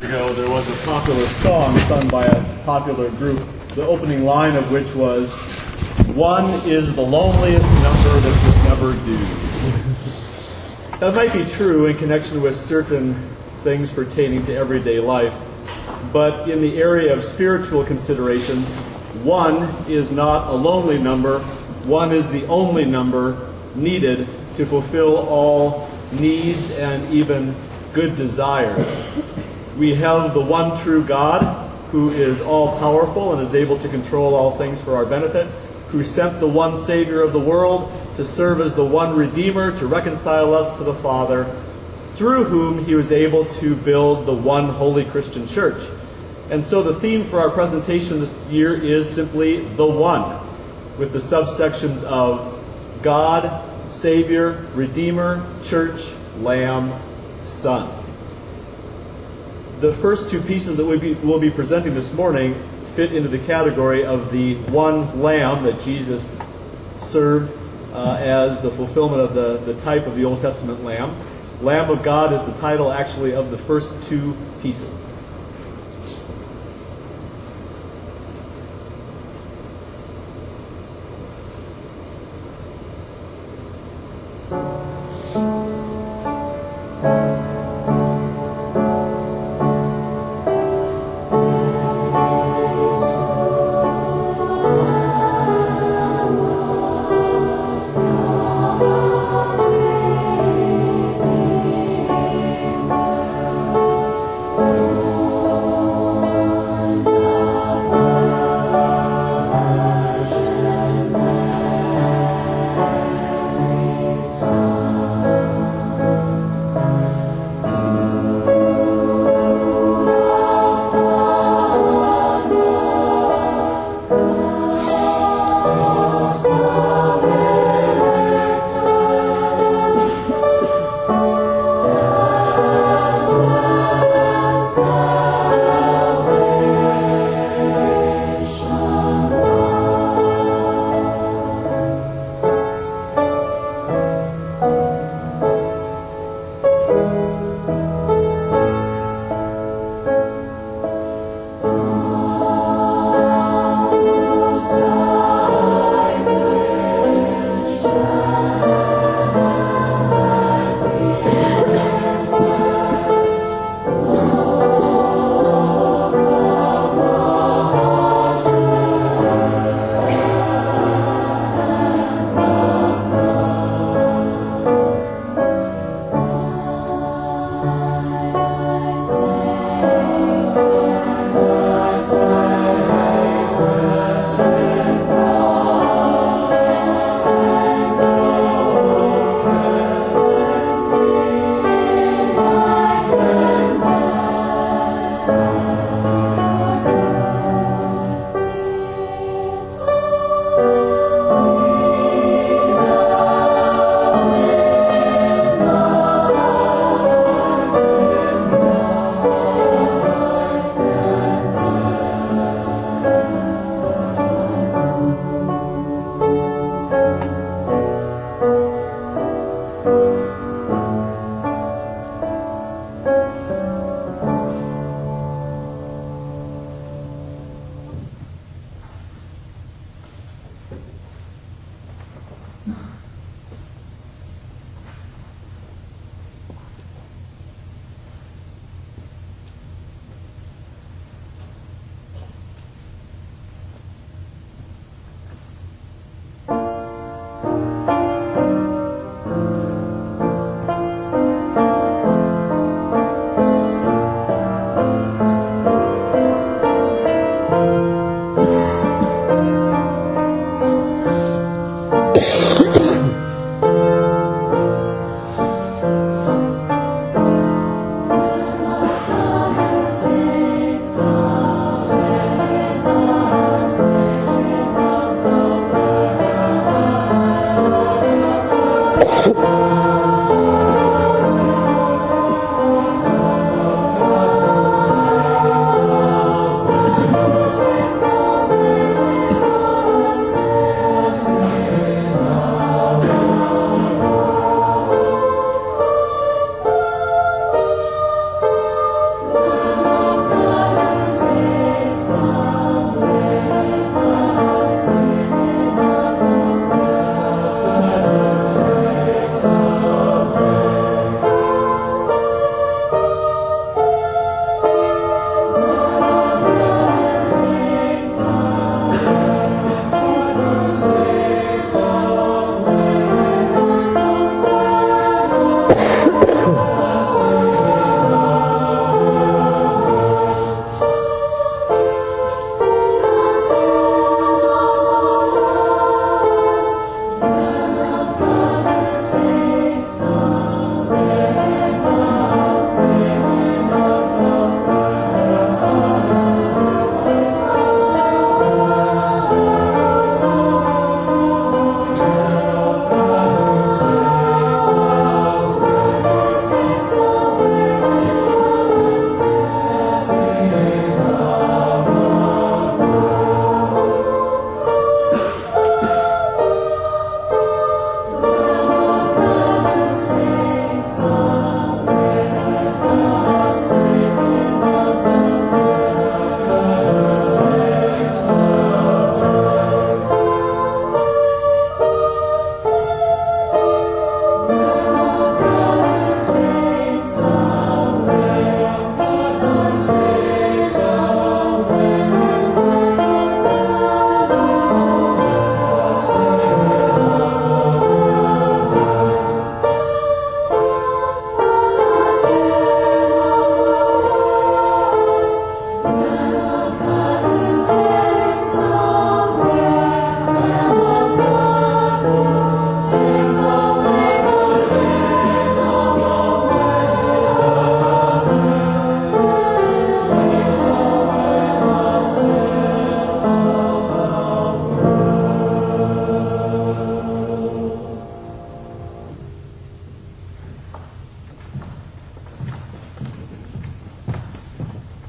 ago, there was a popular song sung by a popular group, the opening line of which was, "One is the loneliest number that would never do." That might be true in connection with certain things pertaining to everyday life, but in the area of spiritual considerations, one is not a lonely number. One is the only number needed to fulfill all needs and even good desires. We have the one true God who is all-powerful and is able to control all things for our benefit, who sent the one Savior of the world to serve as the one Redeemer to reconcile us to the Father, through whom he was able to build the one holy Christian church. And so the theme for our presentation this year is simply the one, with the subsections of God, Savior, Redeemer, Church, Lamb, Son. The first two pieces that we'll be presenting this morning fit into the category of the one Lamb that Jesus served as the fulfillment of the type of the Old Testament Lamb. Lamb of God is the title actually of the first two pieces.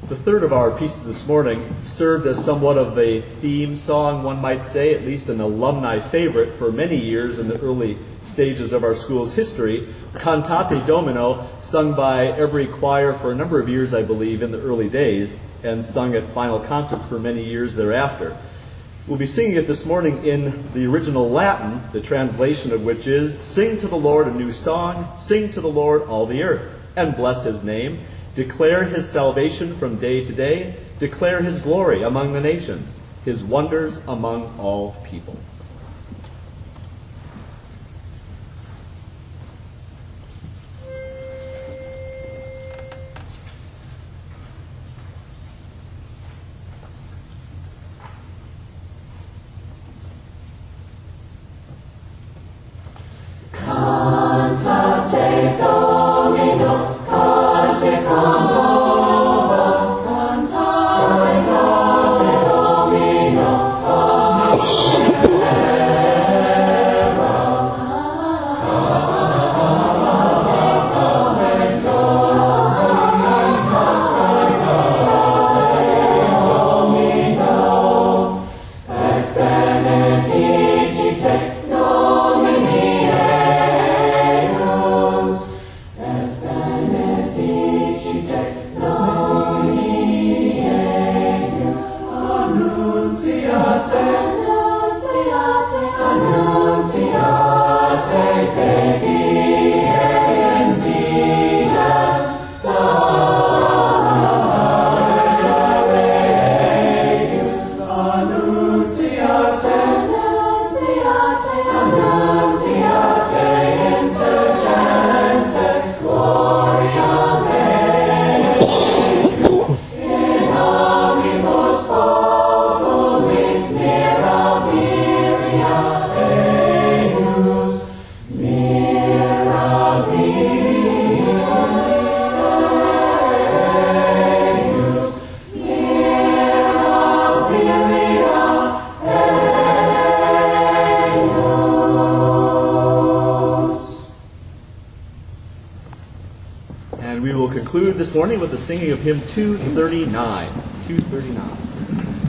The third of our pieces this morning served as somewhat of a theme song, one might say, at least an alumni favorite for many years in the early stages of our school's history, Cantate Domino, sung by every choir for a number of years, I believe, in the early days, and sung at final concerts for many years thereafter. We'll be singing it this morning in the original Latin, the translation of which is, "Sing to the Lord a new song, sing to the Lord all the earth, and bless his name. Declare his salvation from day to day. Declare his glory among the nations, his wonders among all people." Cantate Domino, cante commovo, cantate Domino, et benedicite nomini eius, et benedicite nomini eius. Annuntiate, annuntiate, annuntiate te die in die salutare eius. Annuntiate, annuntiate, annuntiate inter gentes gloria eius. In omnibus populis mirabilia eius, mirabilia eius, mirabilia eius. And we will conclude this morning with the singing of hymn 239. 239.